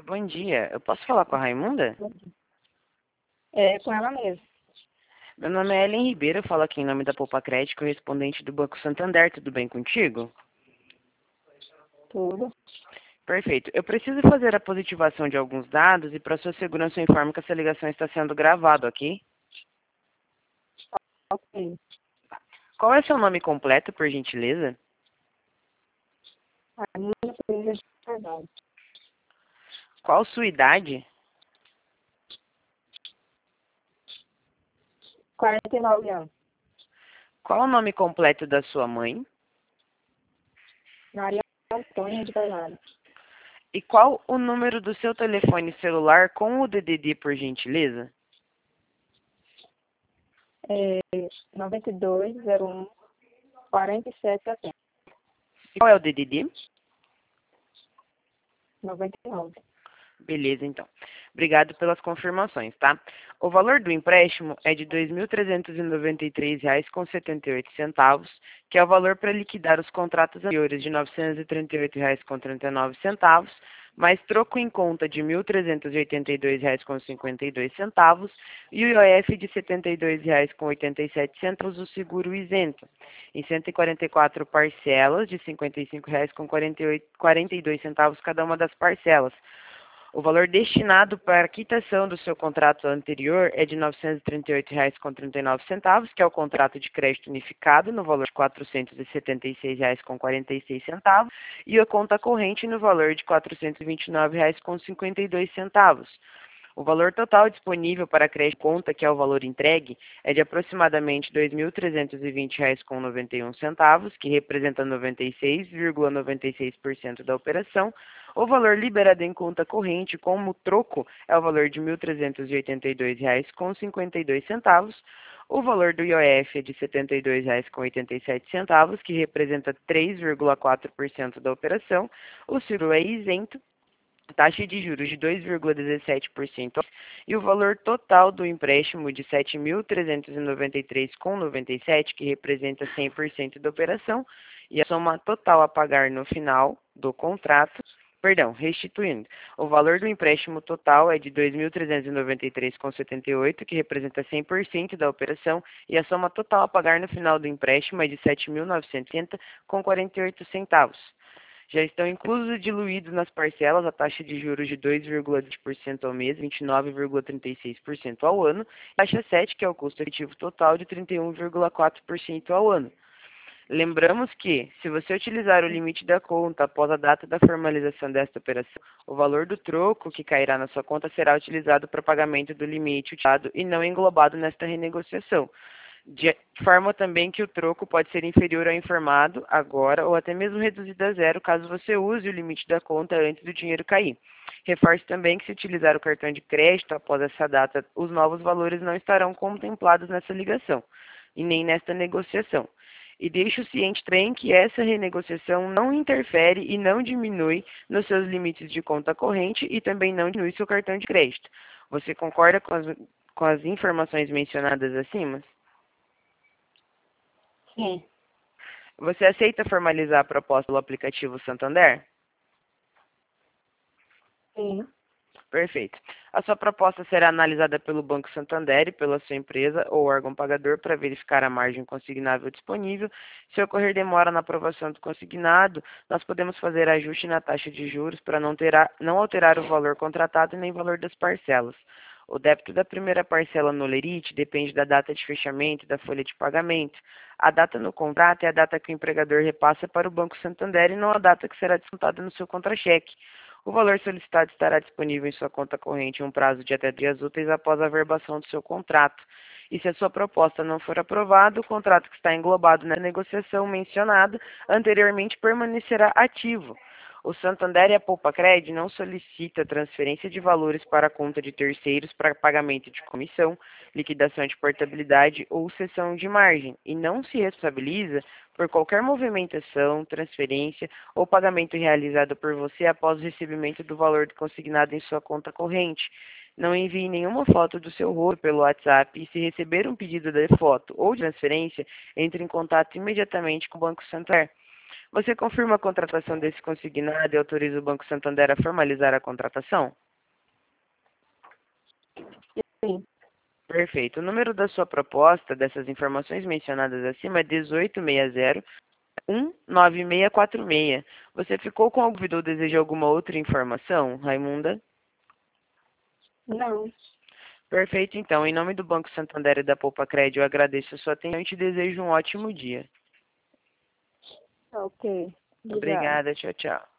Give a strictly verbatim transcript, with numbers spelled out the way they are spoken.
bom dia. Eu posso falar com a Raimunda? É, com ela mesmo. Meu nome é Ellen Ribeiro, eu falo aqui em nome da Poupa Crédito, correspondente do Banco Santander. Tudo bem contigo? Tudo. Perfeito. Eu preciso fazer a positivação de alguns dados e, para sua segurança, eu informo que essa ligação está sendo gravada, ok? Ok. Qual é seu nome completo, por gentileza? A minha família de Carvalho. Qual sua idade? quarenta e nove anos. Qual o nome completo da sua mãe? Maria Antônia de Carvalho. E qual o número do seu telefone celular com o D D D, por gentileza? É, noventa e dois, zero um, quarenta e sete, setenta. E qual é o D D D? noventa e nove. Beleza, então. Obrigado pelas confirmações, tá? O valor do empréstimo é de dois mil trezentos e noventa e três reais com setenta e oito centavos, que é o valor para liquidar os contratos anteriores de novecentos e trinta e oito reais com trinta e nove centavos, mais troco em conta de mil trezentos e oitenta e dois reais com cinquenta e dois centavos e o I O F de setenta e dois reais com oitenta e sete centavos, o seguro isento, em cento e quarenta e quatro parcelas de cinquenta e cinco reais com quarenta e oito, quarenta e dois centavos cada uma das parcelas. O valor destinado para a quitação do seu contrato anterior é de novecentos e trinta e oito reais com trinta e nove centavos, que é o contrato de crédito unificado, no valor de quatrocentos e setenta e seis reais com quarenta e seis centavos, e a conta corrente no valor de quatrocentos e vinte e nove reais com cinquenta e dois centavos. O valor total disponível para crédito conta, que é o valor entregue, é de aproximadamente dois mil trezentos e vinte reais com noventa e um centavos, que representa noventa e seis vírgula noventa e seis por cento da operação. O valor liberado em conta corrente como troco é o valor de mil trezentos e oitenta e dois reais com cinquenta e dois centavos. O valor do I O F é de setenta e dois reais com oitenta e sete centavos, que representa três vírgula quatro por cento da operação. O seguro é isento, taxa de juros de dois vírgula dezessete por cento e o valor total do empréstimo de sete mil trezentos e noventa e três reais com noventa e sete centavos, que representa cem por cento da operação, e a soma total a pagar no final do contrato, perdão, restituindo. O valor do empréstimo total é de dois mil trezentos e noventa e três reais com setenta e oito centavos, que representa cem por cento da operação, e a soma total a pagar no final do empréstimo é de sete mil novecentos e oitenta reais com quarenta e oito centavos. Já estão inclusos e diluídos nas parcelas a taxa de juros de dois vírgula vinte por cento ao mês, vinte e nove vírgula trinta e seis por cento ao ano, e taxa sete, que é o custo efetivo total, de trinta e um vírgula quatro por cento ao ano. Lembramos que, se você utilizar o limite da conta após a data da formalização desta operação, o valor do troco que cairá na sua conta será utilizado para pagamento do limite utilizado e não englobado nesta renegociação. De forma também que o troco pode ser inferior ao informado agora ou até mesmo reduzido a zero caso você use o limite da conta antes do dinheiro cair. Reforço também que, se utilizar o cartão de crédito após essa data, os novos valores não estarão contemplados nessa ligação e nem nesta negociação. E deixo ciente também que essa renegociação não interfere e não diminui nos seus limites de conta corrente e também não diminui seu cartão de crédito. Você concorda com as, com as informações mencionadas acima? Sim. Você aceita formalizar a proposta do aplicativo Santander? Sim. Perfeito. A sua proposta será analisada pelo Banco Santander e pela sua empresa ou órgão pagador para verificar a margem consignável disponível. Se ocorrer demora na aprovação do consignado, nós podemos fazer ajuste na taxa de juros para não, terá, não alterar o valor contratado nem o valor das parcelas. O débito da primeira parcela no lerite depende da data de fechamento da folha de pagamento. A data no contrato é a data que o empregador repassa para o Banco Santander e não a data que será descontada no seu contra-cheque. O valor solicitado estará disponível em sua conta corrente em um prazo de até dias úteis após a averbação do seu contrato. E se a sua proposta não for aprovada, o contrato que está englobado na negociação mencionada anteriormente permanecerá ativo. O Santander e a Poupa Crédito não solicitam transferência de valores para a conta de terceiros para pagamento de comissão, liquidação de portabilidade ou cessão de margem, e não se responsabiliza por qualquer movimentação, transferência ou pagamento realizado por você após o recebimento do valor consignado em sua conta corrente. Não envie nenhuma foto do seu rosto pelo WhatsApp e, se receber um pedido de foto ou de transferência, entre em contato imediatamente com o Banco Santander. Você confirma a contratação desse consignado e autoriza o Banco Santander a formalizar a contratação? Sim. Perfeito. O número da sua proposta, dessas informações mencionadas acima, é dezoito seis zero um nove seis quatro seis. Você ficou com alguma dúvida ou deseja alguma outra informação, Raimunda? Não. Perfeito, então. Em nome do Banco Santander e da Poupa Crédito, eu agradeço a sua atenção e te desejo um ótimo dia. Ok. Obrigada. Obrigada, tchau, tchau.